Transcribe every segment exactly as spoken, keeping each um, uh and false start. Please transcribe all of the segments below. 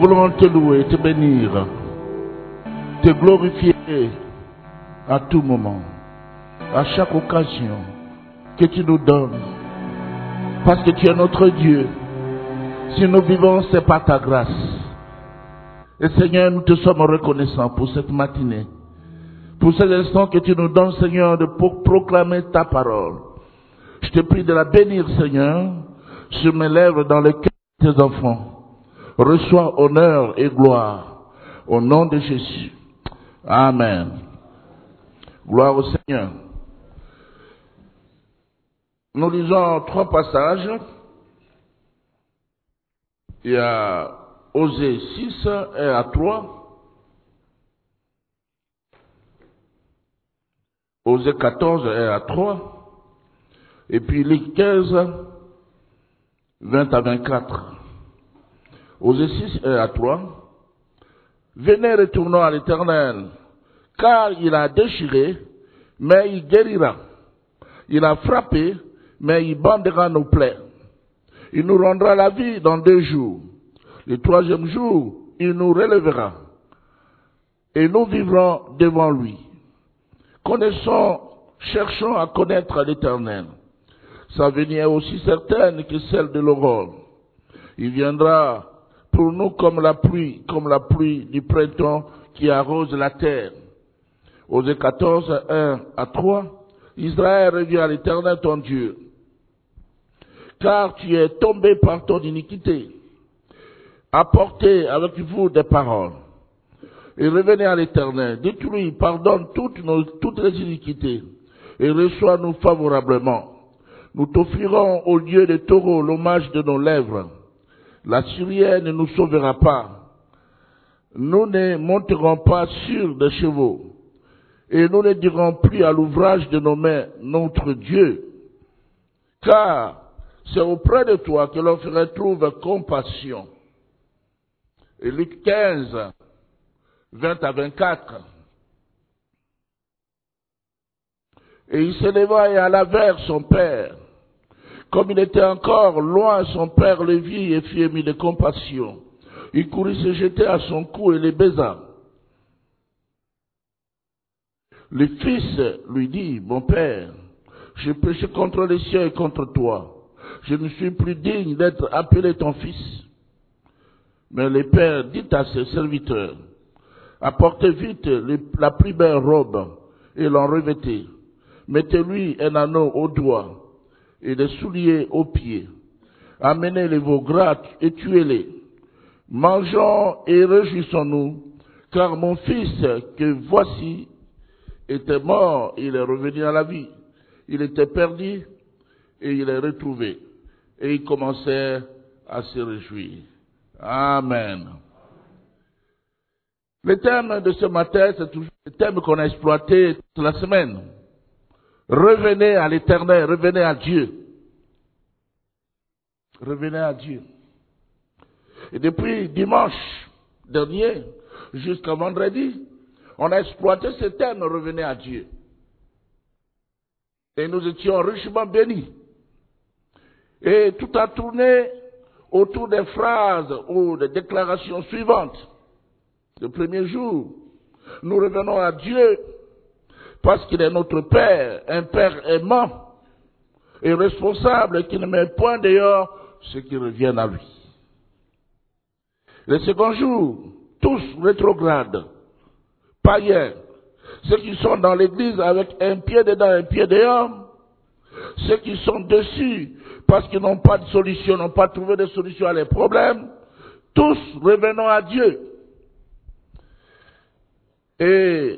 voulons te louer, te bénir, te glorifier à tout moment, à chaque occasion que tu nous donnes, parce que tu es notre Dieu. Si nous vivons, c'est par ta grâce. Et Seigneur, nous te sommes reconnaissants pour cette matinée, pour cet instant que tu nous donnes, Seigneur, de proclamer ta parole. Je te prie de la bénir, Seigneur, sur mes lèvres, dans le cœur de tes enfants. Reçois honneur et gloire au nom de Jésus. Amen. Gloire au Seigneur. Nous lisons trois passages. Il y a Osée six et à trois. Osée quatorze et à trois. Et puis Luc quinze, vingt à vingt-quatre. Osée six et à trois. Venez, retournons à l'Éternel, car il a déchiré, mais il guérira. Il a frappé, mais il bandera nos plaies. Il nous rendra la vie dans deux jours. Le troisième jour, il nous relèvera. Et nous vivrons devant lui. Connaissons, cherchons à connaître l'Éternel. Sa venue est aussi certaine que celle de l'aurore. Il viendra pour nous comme la pluie, comme la pluie du printemps qui arrose la terre. Osée quatorze, un à trois. Israël revient à l'Éternel ton Dieu. Car tu es tombé par ton iniquité. Apportez avec vous des paroles. Et revenez à l'Éternel. Dites-lui, pardonne toutes, nos, toutes les iniquités. Et reçois-nous favorablement. Nous t'offrirons au lieu des taureaux l'hommage de nos lèvres. La Syrienne ne nous sauvera pas. Nous ne monterons pas sur des chevaux. Et nous ne dirons plus à l'ouvrage de nos mains, notre Dieu. Car c'est auprès de toi que l'on retrouve compassion. Et Luc quinze, vingt à vingt-quatre. Et il se leva et alla vers son père. Comme il était encore loin, son père le vit et fut ému de compassion. Il courut se jeter à son cou et le baisa. Le fils lui dit, mon père, j'ai péché contre les cieux et contre toi. Je ne suis plus digne d'être appelé ton fils. Mais le père dit à ses serviteurs, apportez vite la plus belle robe et l'en revêtez. Mettez-lui un anneau au doigt et des souliers aux pieds. Amenez les veaux gras et tuez-les. Mangeons et réjouissons-nous, car mon fils que voici était mort, il est revenu à la vie. Il était perdu et il est retrouvé. Et il commençait à se réjouir. Amen. Le thème de ce matin, c'est toujours le thème qu'on a exploité toute la semaine. Revenez à l'Éternel, revenez à Dieu. Revenez à Dieu. Et depuis dimanche dernier jusqu'à vendredi, on a exploité ce thème, revenez à Dieu. Et nous étions richement bénis. Et tout a tourné autour des phrases ou des déclarations suivantes. Le premier jour, nous revenons à Dieu parce qu'il est notre Père, un Père aimant et responsable qui ne met point dehors ceux qui reviennent à lui. Le second jour, tous rétrogrades, païens, ceux qui sont dans l'église avec un pied dedans, un pied dehors, ceux qui sont dessus parce qu'ils n'ont pas de solution, n'ont pas trouvé de solution à leurs problèmes, tous revenons à Dieu. Et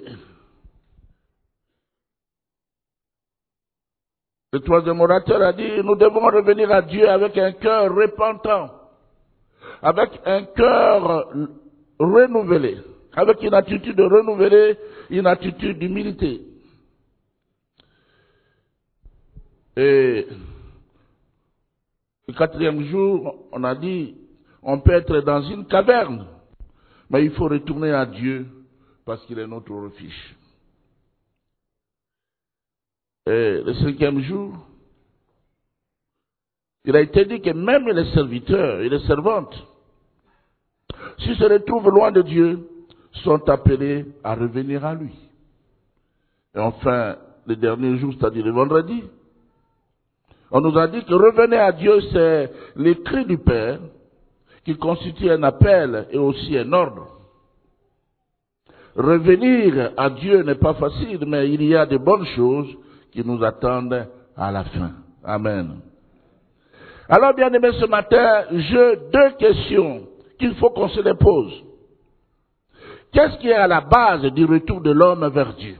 le troisième orateur a dit, nous devons revenir à Dieu avec un cœur repentant, avec un cœur renouvelé, avec une attitude renouvelée, une attitude d'humilité. Et le quatrième jour, on a dit, on peut être dans une caverne, mais il faut retourner à Dieu parce qu'il est notre refuge. Et le cinquième jour, il a été dit que même les serviteurs et les servantes s'ils se retrouvent loin de Dieu, sont appelés à revenir à lui. Et enfin, le dernier jour, c'est-à-dire le vendredi, on nous a dit que revenir à Dieu, c'est les cris du Père qui constitue un appel et aussi un ordre. Revenir à Dieu n'est pas facile, mais il y a de bonnes choses qui nous attendent à la fin. Amen. Alors, bien aimés, ce matin, j'ai deux questions qu'il faut qu'on se les pose. Qu'est-ce qui est à la base du retour de l'homme vers Dieu?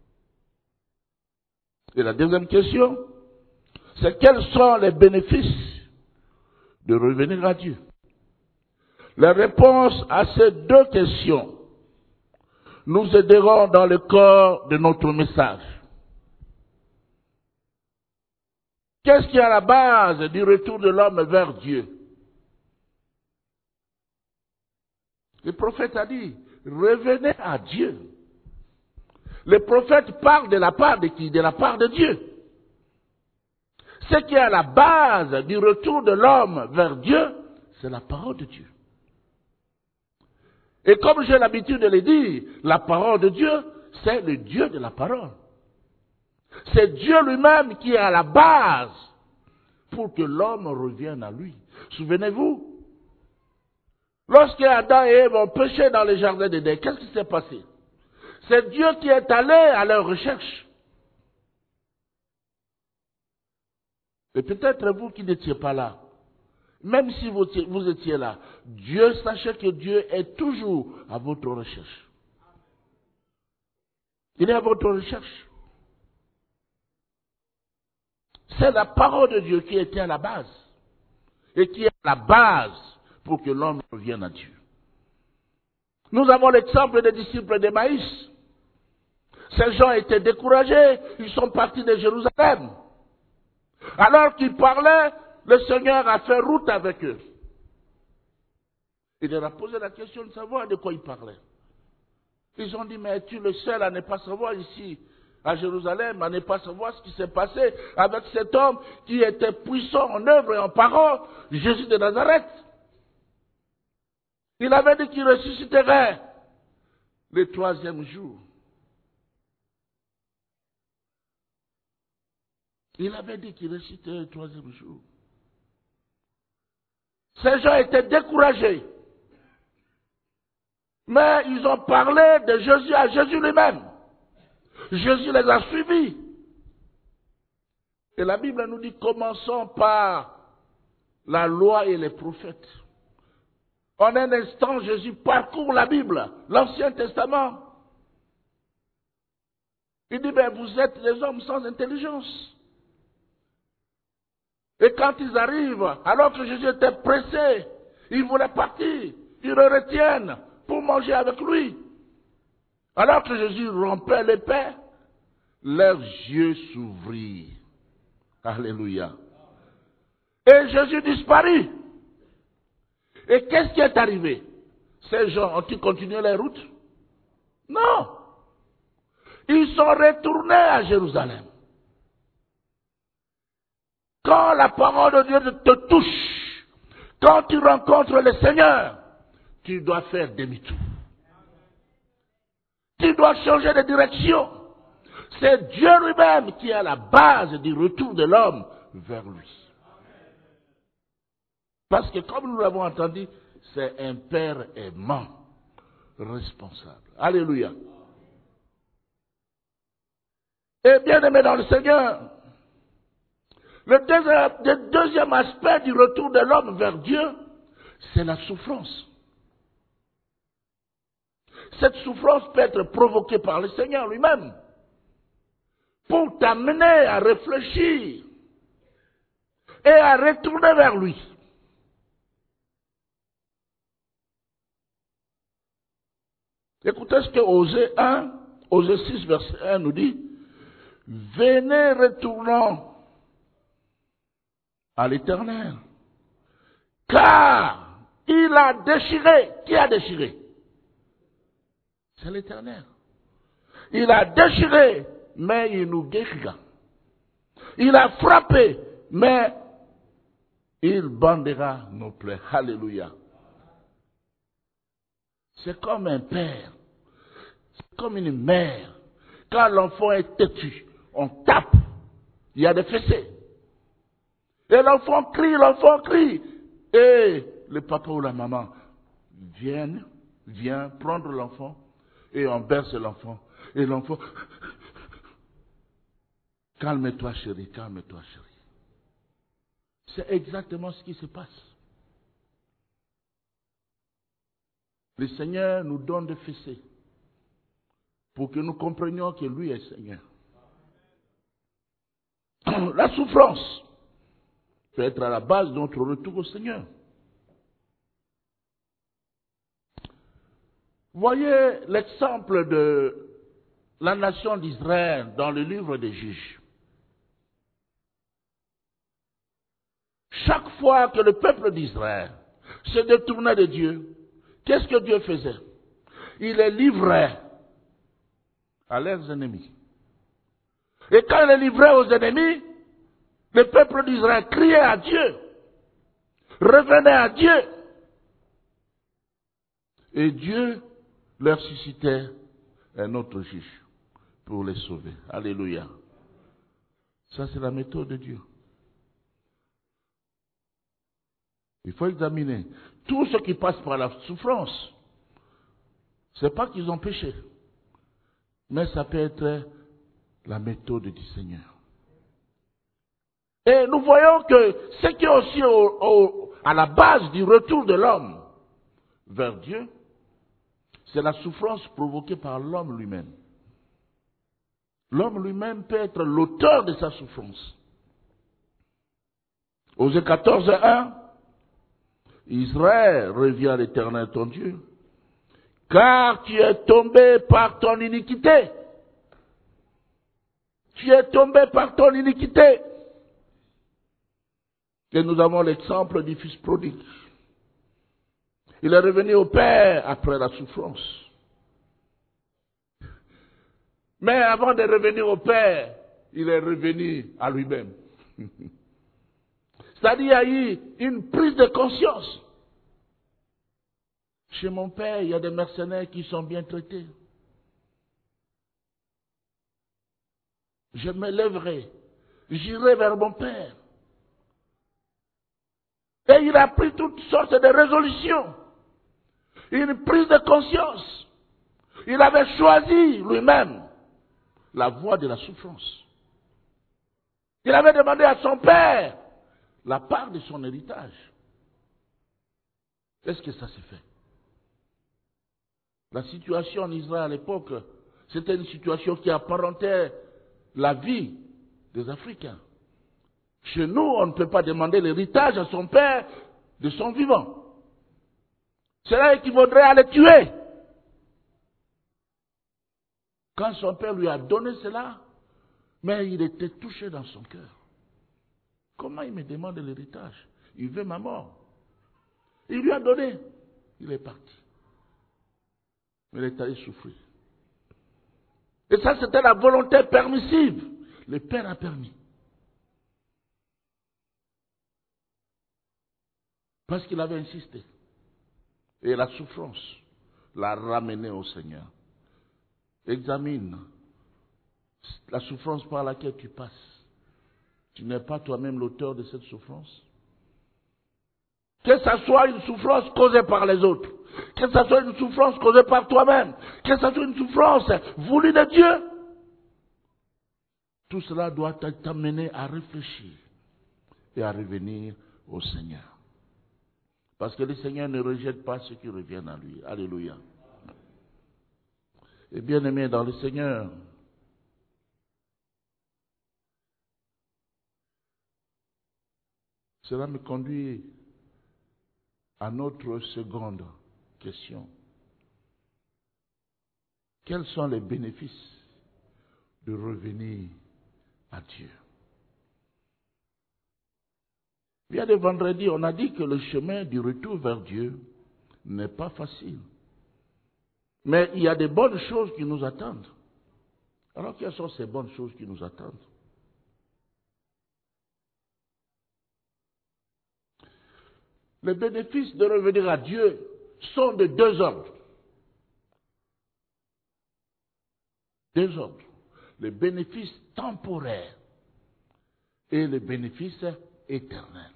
Et la deuxième question, c'est quels sont les bénéfices de revenir à Dieu? Les réponses à ces deux questions nous aideront dans le corps de notre message. Qu'est-ce qui est à la base du retour de l'homme vers Dieu? Le prophète a dit, revenez à Dieu. Le prophète parle de la part de qui? De la part de Dieu. Ce qui est à la base du retour de l'homme vers Dieu, c'est la parole de Dieu. Et comme j'ai l'habitude de le dire, la parole de Dieu, c'est le Dieu de la parole. C'est Dieu lui-même qui est à la base pour que l'homme revienne à lui. Souvenez-vous, lorsque Adam et Ève ont péché dans le jardin d'Éden, qu'est-ce qui s'est passé? C'est Dieu qui est allé à leur recherche. Et peut-être vous qui n'étiez pas là, même si vous, vous étiez là, Dieu, sachez que Dieu est toujours à votre recherche. Il est à votre recherche. C'est la parole de Dieu qui était à la base. Et qui est à la base pour que l'homme revienne à Dieu. Nous avons l'exemple des disciples d'Emmaüs. Ces gens étaient découragés. Ils sont partis de Jérusalem. Alors qu'ils parlaient, le Seigneur a fait route avec eux. Il leur a posé la question de savoir de quoi ils parlaient. Ils ont dit, mais es-tu le seul à ne pas savoir ici, à Jérusalem, à ne pas savoir ce qui s'est passé avec cet homme qui était puissant en œuvre et en parole, Jésus de Nazareth. Il avait dit qu'il ressusciterait le troisième jour. Il avait dit qu'il ressusciterait le troisième jour. Ces gens étaient découragés. Mais ils ont parlé de Jésus à Jésus lui-même. Jésus les a suivis. Et la Bible nous dit, commençons par la loi et les prophètes. En un instant, Jésus parcourt la Bible, l'Ancien Testament. Il dit, ben, vous êtes des hommes sans intelligence. Et quand ils arrivent, alors que Jésus était pressé, ils voulaient partir, ils le retiennent pour manger avec lui. Alors que Jésus rompait les pains, leurs yeux s'ouvrirent. Alléluia. Et Jésus disparut. Et qu'est-ce qui est arrivé? Ces gens ont-ils continué leur route? Non. Ils sont retournés à Jérusalem. Quand la parole de Dieu te touche, quand tu rencontres le Seigneur, tu dois faire demi-tour. Tu dois changer de direction. C'est Dieu lui-même qui est à la base du retour de l'homme vers lui. Parce que comme nous l'avons entendu, c'est un Père aimant, responsable. Alléluia. Et bien aimé dans le Seigneur, le deuxième, le deuxième aspect du retour de l'homme vers Dieu, c'est la souffrance. Cette souffrance peut être provoquée par le Seigneur lui-même pour t'amener à réfléchir et à retourner vers lui. Écoutez ce que Osée un, Osée six, verset un nous dit. Venez, retournons à l'Éternel, car il a déchiré. Qui a déchiré? C'est l'Éternel. Il a déchiré, mais il nous guérira. Il a frappé, mais il bandera nos plaies. Alléluia. c'est comme un père, c'est comme une mère. Quand l'enfant est têtu, on tape, il y a des fessées. Et l'enfant crie, l'enfant crie. Et le papa ou la maman viennent, vient prendre l'enfant et on berce l'enfant. Et l'enfant, calme-toi chérie, calme-toi chérie. C'est exactement ce qui se passe. Le Seigneur nous donne des fessées pour que nous comprenions que lui est Seigneur. La souffrance peut être à la base de notre retour au Seigneur. Voyez l'exemple de la nation d'Israël dans le livre des Juges. Chaque fois que le peuple d'Israël se détournait de Dieu, qu'est-ce que Dieu faisait? Il les livrait à leurs ennemis. Et quand il les livrait aux ennemis, le peuple d'Israël criait à Dieu, revenait à Dieu. Et Dieu leur suscitait un autre juge pour les sauver. Alléluia. Ça, c'est la méthode de Dieu. Il faut examiner. Tous ceux qui passent par la souffrance, ce n'est pas qu'ils ont péché, mais ça peut être la méthode du Seigneur. Et nous voyons que ce qui est aussi au, au, à la base du retour de l'homme vers Dieu, c'est la souffrance provoquée par l'homme lui-même. L'homme lui-même peut être l'auteur de sa souffrance. Osée quatorze, un, Israël revient à l'Éternel ton Dieu, car tu es tombé par ton iniquité. Tu es tombé par ton iniquité. Et nous avons l'exemple du fils prodigue. Il est revenu au Père après la souffrance. Mais avant de revenir au Père, il est revenu à lui-même. C'est-à-dire, il y a eu une prise de conscience. Chez mon Père, il y a des mercenaires qui sont bien traités. Je me lèverai, j'irai vers mon Père. Et il a pris toutes sortes de résolutions. Une prise de conscience. Il avait choisi lui-même la voie de la souffrance. Il avait demandé à son père la part de son héritage. Est-ce que ça s'est fait? La situation en Israël à l'époque, c'était une situation qui apparentait la vie des Africains. Chez nous, on ne peut pas demander l'héritage à son père de son vivant. Cela équivaudrait à le tuer. Quand son père lui a donné cela, mais il était touché dans son cœur. Comment il me demande l'héritage? Il veut ma mort. Il lui a donné. Il est parti. Il est allé souffrir. Et ça, c'était la volonté permissive. Le père a permis. Parce qu'il avait insisté. Et la souffrance l'a ramené au Seigneur. Examine la souffrance par laquelle tu passes. Tu n'es pas toi-même l'auteur de cette souffrance. Que ce soit une souffrance causée par les autres, que ce soit une souffrance causée par toi-même, que ce soit une souffrance voulue de Dieu, tout cela doit t'amener à réfléchir et à revenir au Seigneur. Parce que le Seigneur ne rejette pas ceux qui reviennent à lui. Alléluia. Et bien aimé dans le Seigneur, cela me conduit à notre seconde question. Quels sont les bénéfices de revenir à Dieu? Il y a des vendredis, on a dit que le chemin du retour vers Dieu n'est pas facile. Mais il y a des bonnes choses qui nous attendent. Alors, quelles sont ces bonnes choses qui nous attendent? Les bénéfices de revenir à Dieu sont de deux ordres. deux ordres. Les bénéfices temporaires et les bénéfices éternels.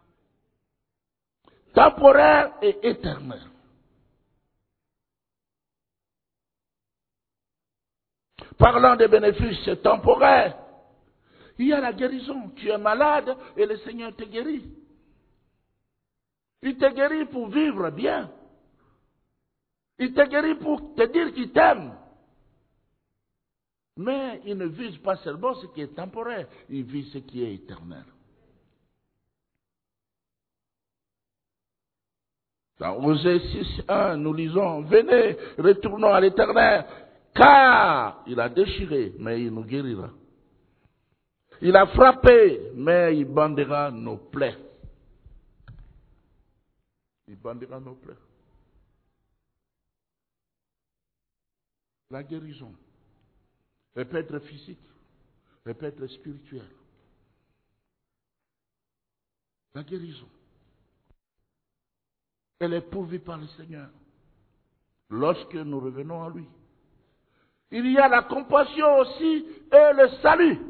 Temporaire et éternel. Parlant des bénéfices temporaires, il y a la guérison. Tu es malade et le Seigneur te guérit. Il te guérit pour vivre bien. Il te guérit pour te dire qu'il t'aime. Mais il ne vise pas seulement ce qui est temporaire, il vise ce qui est éternel. Dans Osée six, un, nous lisons, venez, retournons à l'Éternel, car il a déchiré, mais il nous guérira. Il a frappé, mais il bandera nos plaies. Il bandera nos plaies. La guérison, elle peut être physique, elle peut être spirituelle. La guérison, elle est pourvue par le Seigneur lorsque nous revenons à lui. Il y a la compassion aussi et le salut.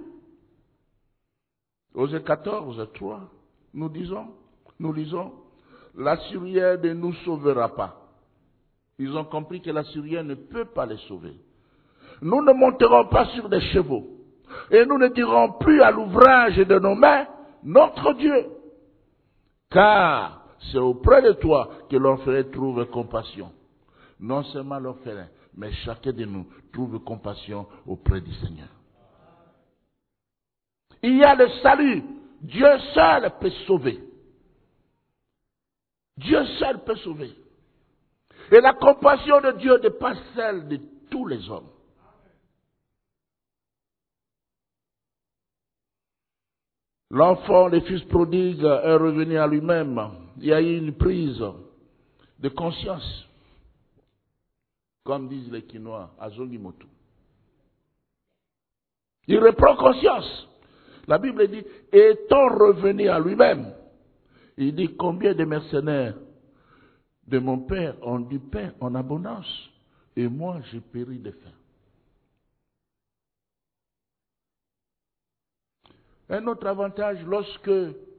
Osée quatorze, trois, nous disons, nous lisons, l'Assyrien ne nous sauvera pas. Ils ont compris que l'Assyrien ne peut pas les sauver. Nous ne monterons pas sur des chevaux et nous ne dirons plus à l'ouvrage de nos mains, notre Dieu. Car c'est auprès de toi que l'orphelin trouve compassion. Non seulement l'orphelin, mais chacun de nous trouve compassion auprès du Seigneur. Il y a le salut. Dieu seul peut sauver. Dieu seul peut sauver. Et la compassion de Dieu dépasse celle de tous les hommes. L'enfant, le fils prodigue, est revenu à lui-même. Il y a eu une prise de conscience. Comme disent les Quinois, à Zongimoto. Il reprend conscience. La Bible dit, étant revenu à lui-même, il dit, combien de mercenaires de mon père ont du pain en abondance, et moi j'ai péri de faim. Un autre avantage lorsque,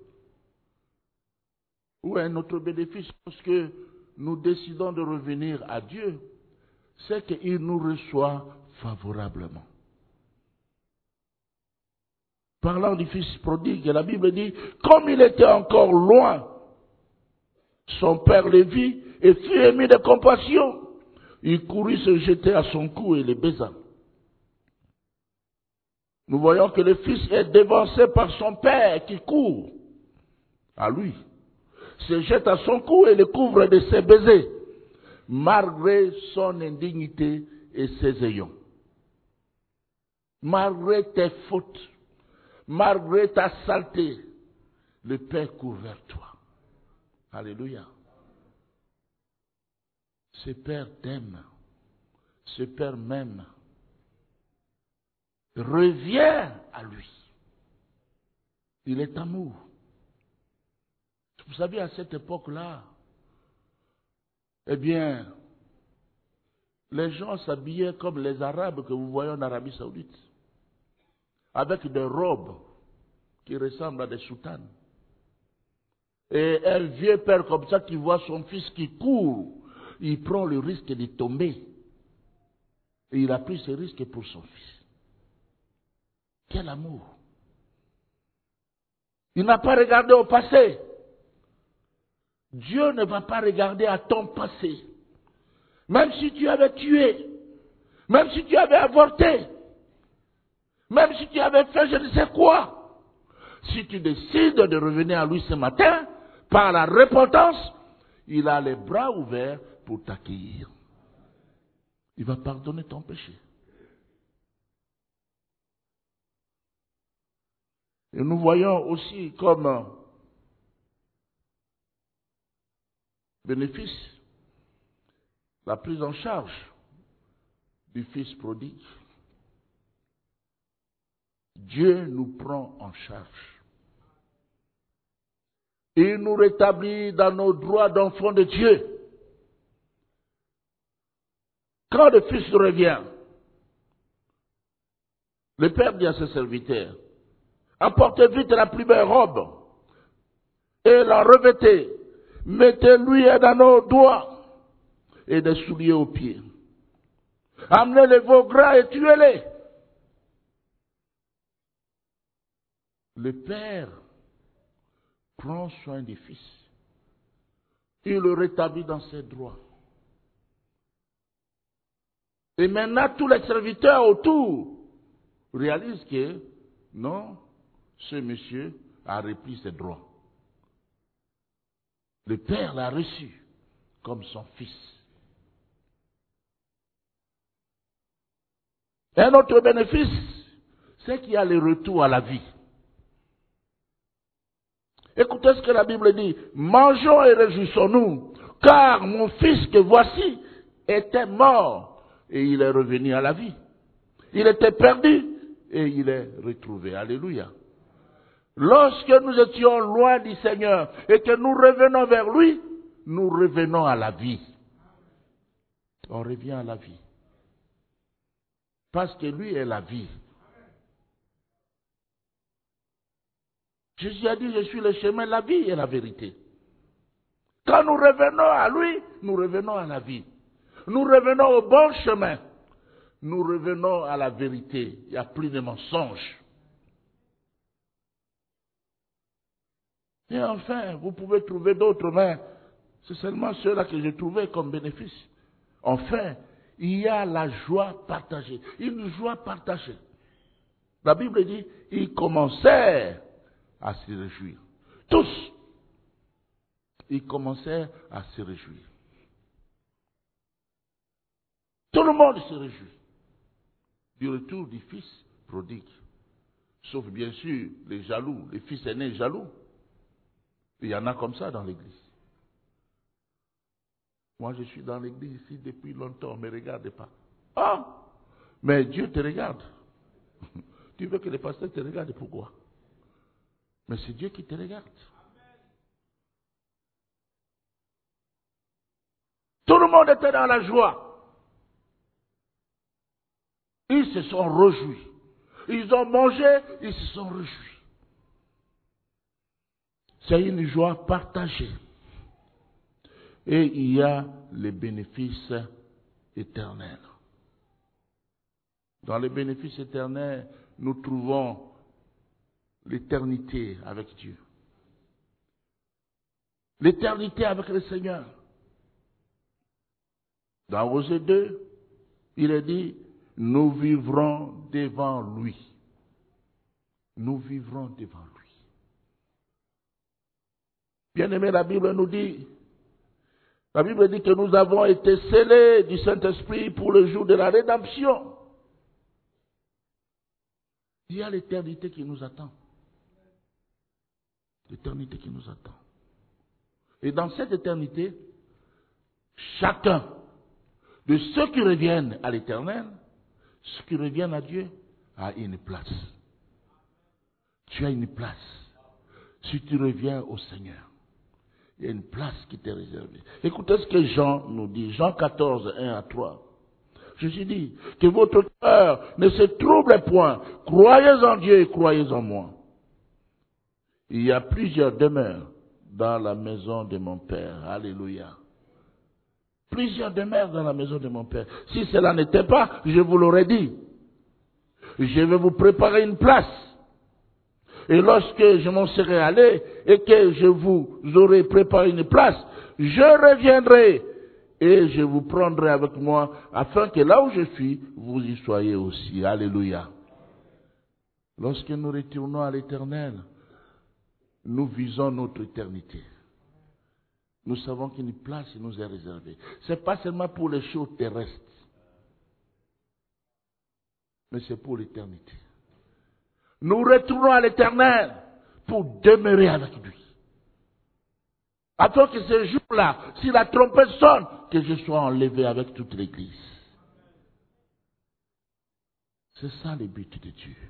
ou un autre bénéfice lorsque nous décidons de revenir à Dieu, c'est qu'il nous reçoit favorablement. Parlant du fils prodigue, la Bible dit, comme il était encore loin, son père le vit et fut ému de compassion. Il courut se jeter à son cou et le baisa. Nous voyons que le fils est dévancé par son père qui court à lui, se jette à son cou et le couvre de ses baisers, malgré son indignité et ses ayons. Malgré tes fautes, malgré ta saleté, le Père court vers toi. Alléluia. Ce Père t'aime. Ce Père m'aime. Reviens à lui. Il est amour. Vous savez, à cette époque-là, eh bien, les gens s'habillaient comme les Arabes que vous voyez en Arabie Saoudite, avec des robes qui ressemblent à des soutanes. Et un vieux père comme ça qui voit son fils qui court, il prend le risque de tomber. Et il a pris ce risque pour son fils. Quel amour! Il n'a pas regardé au passé. Dieu ne va pas regarder à ton passé. Même si tu avais tué, même si tu avais avorté, même si tu avais fait je ne sais quoi, si tu décides de revenir à lui ce matin, par la repentance, il a les bras ouverts pour t'accueillir. Il va pardonner ton péché. Et nous voyons aussi comme bénéfice la prise en charge du fils prodigue. Dieu nous prend en charge. Il nous rétablit dans nos droits d'enfants de Dieu. Quand le fils revient, Le Père dit à ses serviteurs, apportez vite la plus belle robe et la revêtez. Mettez-lui un anneau au doigt et des souliers aux pieds. Amenez les veaux gras et tuez-les. Le Père prend soin du Fils. Il le rétablit dans ses droits. Et maintenant, tous les serviteurs autour réalisent que, non, ce monsieur a repris ses droits. Le Père l'a reçu comme son Fils. Un autre bénéfice, c'est qu'il y a le retour à la vie. Écoutez ce que la Bible dit. Mangeons et réjouissons-nous, car mon fils que voici était mort et il est revenu à la vie. Il était perdu et il est retrouvé. Alléluia. Lorsque nous étions loin du Seigneur et que nous revenons vers lui, nous revenons à la vie. On revient à la vie. Parce que lui est la vie. Jésus a dit, je suis le chemin, la vie et la vérité. Quand nous revenons à lui, nous revenons à la vie. Nous revenons au bon chemin. Nous revenons à la vérité. Il n'y a plus de mensonges. Et enfin, vous pouvez trouver d'autres, mais c'est seulement ceux-là que j'ai trouvés comme bénéfice. Enfin, il y a la joie partagée. Une joie partagée. La Bible dit, ils commençaient à se réjouir. Tous, ils commençaient à se réjouir. Tout le monde se réjouit du retour du fils prodigue. Sauf bien sûr les jaloux, les fils aînés jaloux. Il y en a comme ça dans l'église. Moi je suis dans l'église ici depuis longtemps, ne me regarde pas. Ah, mais Dieu te regarde. Tu veux que les pasteurs te regardent, pourquoi? Mais c'est Dieu qui te regarde. Tout le monde était dans la joie. Ils se sont réjouis. Ils ont mangé, ils se sont réjouis. C'est une joie partagée. Et il y a les bénéfices éternels. Dans les bénéfices éternels, nous trouvons l'éternité avec Dieu. L'éternité avec le Seigneur. Dans Osée deux, il est dit, nous vivrons devant lui. Nous vivrons devant lui. Bien-aimé, la Bible nous dit, la Bible dit que nous avons été scellés du Saint-Esprit pour le jour de la rédemption. Il y a l'éternité qui nous attend. L'éternité qui nous attend. Et dans cette éternité, chacun de ceux qui reviennent à l'éternel, ceux qui reviennent à Dieu, a une place. Tu as une place. Si tu reviens au Seigneur, il y a une place qui t'est réservée. Écoutez ce que Jean nous dit. Jean quatorze, un à trois. Jésus dit que votre cœur ne se trouble point. Croyez en Dieu et croyez en moi. Il y a plusieurs demeures dans la maison de mon Père. Alléluia. Plusieurs demeures dans la maison de mon Père. Si cela n'était pas, je vous l'aurais dit. Je vais vous préparer une place. Et lorsque je m'en serai allé et que je vous aurai préparé une place, je reviendrai et je vous prendrai avec moi afin que là où je suis, vous y soyez aussi. Alléluia. Lorsque nous retournons à l'Éternel, nous visons notre éternité. Nous savons qu'une place nous est réservée. Ce n'est pas seulement pour les choses terrestres, mais c'est pour l'éternité. Nous retournons à l'Éternel pour demeurer avec lui. Afin que ce jour-là, si la trompette sonne, que je sois enlevé avec toute l'Église. C'est ça le but de Dieu.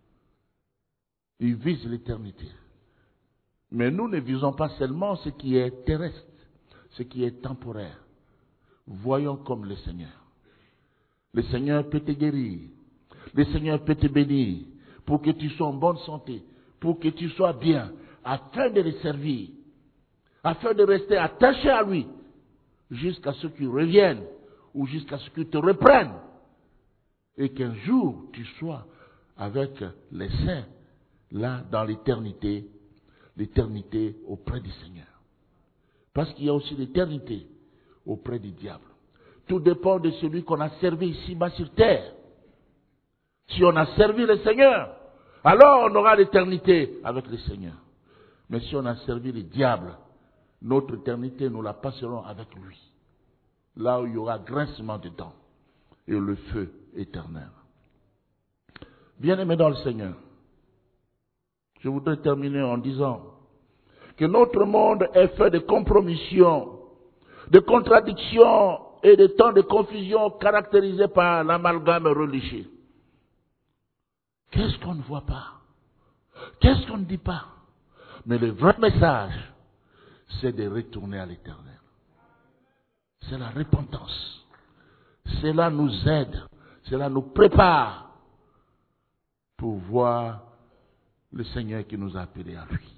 Il vise l'éternité. Mais nous ne visons pas seulement ce qui est terrestre, ce qui est temporaire. Voyons comme le Seigneur. Le Seigneur peut te guérir. le Seigneur peut te bénir pour que tu sois en bonne santé, pour que tu sois bien, afin de le servir, afin de rester attaché à lui, jusqu'à ce qu'il revienne, ou jusqu'à ce qu'il te reprenne, et qu'un jour tu sois avec les saints, là, dans l'éternité, l'éternité auprès du Seigneur. Parce qu'il y a aussi l'éternité auprès du diable. Tout dépend de celui qu'on a servi ici-bas sur terre. Si on a servi le Seigneur, alors on aura l'éternité avec le Seigneur. Mais si on a servi le diable, notre éternité, nous la passerons avec lui. Là où il y aura grincement de dents et le feu éternel. Bien-aimés dans le Seigneur, je voudrais terminer en disant que notre monde est fait de compromissions, de contradictions et de temps de confusion caractérisés par l'amalgame religieux. Qu'est-ce qu'on ne voit pas? Qu'est-ce qu'on ne dit pas? Mais le vrai message, c'est de retourner à l'Éternel. C'est la repentance. Cela nous aide, cela nous prépare pour voir le Seigneur qui nous a appelés à lui.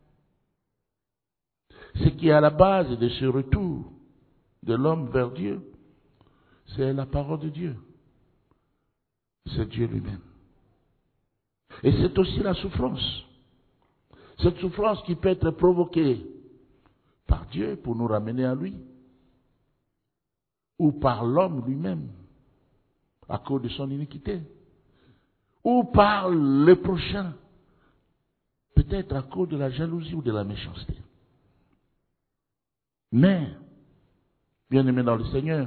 Ce qui est à la base de ce retour de l'homme vers Dieu, c'est la parole de Dieu. C'est Dieu lui-même. Et c'est aussi la souffrance. Cette souffrance qui peut être provoquée par Dieu pour nous ramener à lui, ou par l'homme lui-même, à cause de son iniquité, ou par le prochain, peut-être à cause de la jalousie ou de la méchanceté. Mais, bien-aimés dans le Seigneur,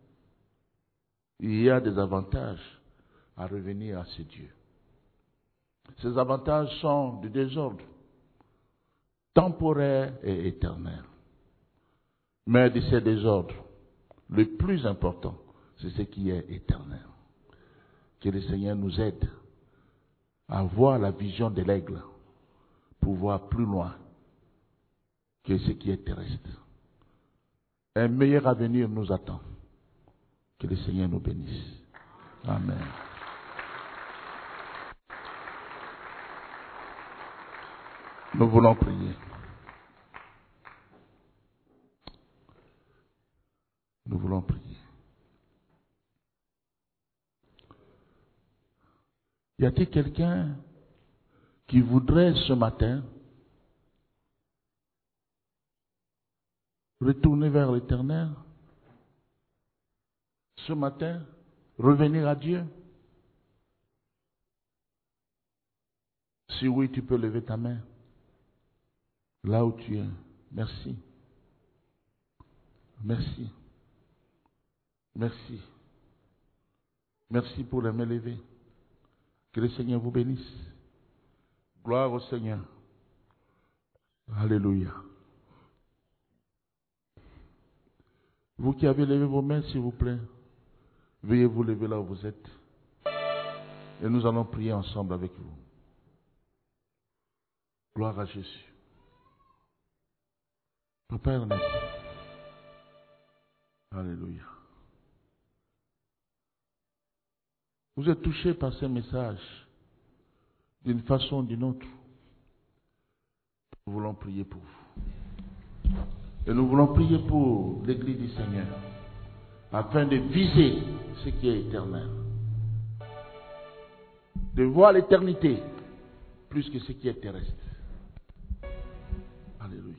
il y a des avantages à revenir à ce Dieu. Ces avantages sont du désordre, temporaire et éternel. Mais de ces désordres, le plus important, c'est ce qui est éternel. Que le Seigneur nous aide à voir la vision de l'aigle pour voir plus loin que ce qui est terrestre. Un meilleur avenir nous attend. Que le Seigneur nous bénisse. Amen. Nous voulons prier. Nous voulons prier. Y a-t-il quelqu'un qui voudrait ce matin retourner vers l'Éternel? Ce matin, revenir à Dieu? Si oui, tu peux lever ta main. Là où tu es. Merci. Merci. Merci. Merci pour la main levée. Que le Seigneur vous bénisse. Gloire au Seigneur. Alléluia. Vous qui avez levé vos mains, s'il vous plaît, veuillez vous lever là où vous êtes. Et nous allons prier ensemble avec vous. Gloire à Jésus. Papa Ernest. Alléluia. Vous êtes touché par ces messages d'une façon ou d'une autre. Nous voulons prier pour vous. Et nous voulons prier pour l'Église du Seigneur, afin de viser ce qui est éternel. De voir l'éternité plus que ce qui est terrestre. Alléluia.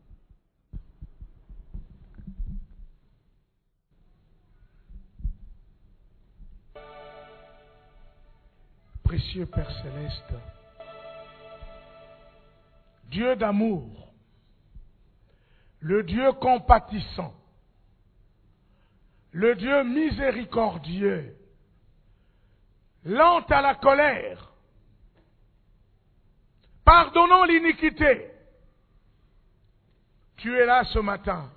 Précieux Père Céleste, Dieu d'amour, le Dieu compatissant, le Dieu miséricordieux, lent à la colère, pardonnant l'iniquité. Tu es là ce matin.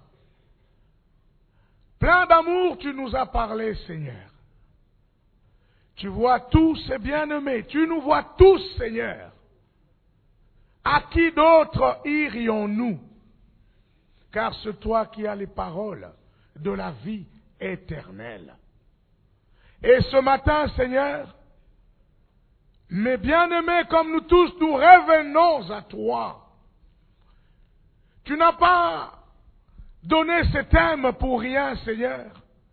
Plein d'amour, tu nous as parlé, Seigneur. Tu vois tous ces bien-aimés, tu nous vois tous, Seigneur. À qui d'autre irions-nous? Car c'est toi qui as les paroles de la vie éternelle. Et ce matin, Seigneur, Mais bien-aimés, comme nous tous, nous revenons à toi. Tu n'as pas donné ce thème pour rien, Seigneur.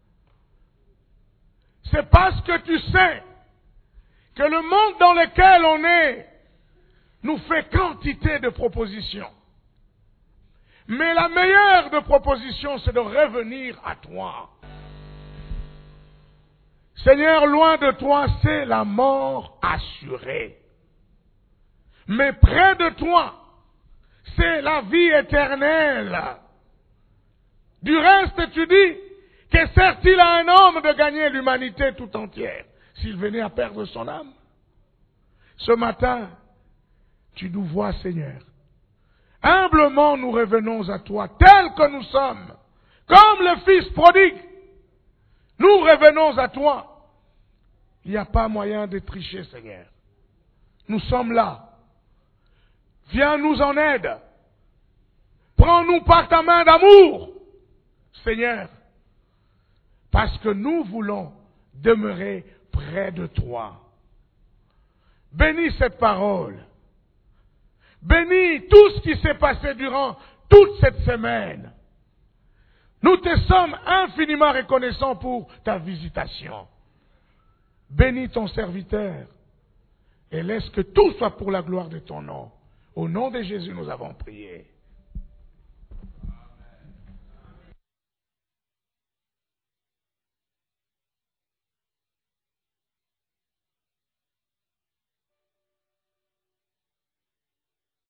C'est parce que tu sais que le monde dans lequel on est nous fait quantité de propositions. Mais la meilleure de propositions, c'est de revenir à toi. Seigneur, loin de toi, c'est la mort assurée. Mais près de toi, c'est la vie éternelle. Du reste, tu dis, que sert-il à un homme de gagner l'humanité tout entière s'il venait à perdre son âme? Ce matin, tu nous vois, Seigneur. Humblement, nous revenons à toi, tels que nous sommes, comme le Fils prodigue. Nous revenons à toi. Il n'y a pas moyen de tricher, Seigneur. Nous sommes là. Viens nous en aide. Prends-nous par ta main d'amour, Seigneur, parce que nous voulons demeurer près de toi. Bénis cette parole. Bénis tout ce qui s'est passé durant toute cette semaine. Nous te sommes infiniment reconnaissants pour ta visitation. Bénis ton serviteur et laisse que tout soit pour la gloire de ton nom. Au nom de Jésus, nous avons prié.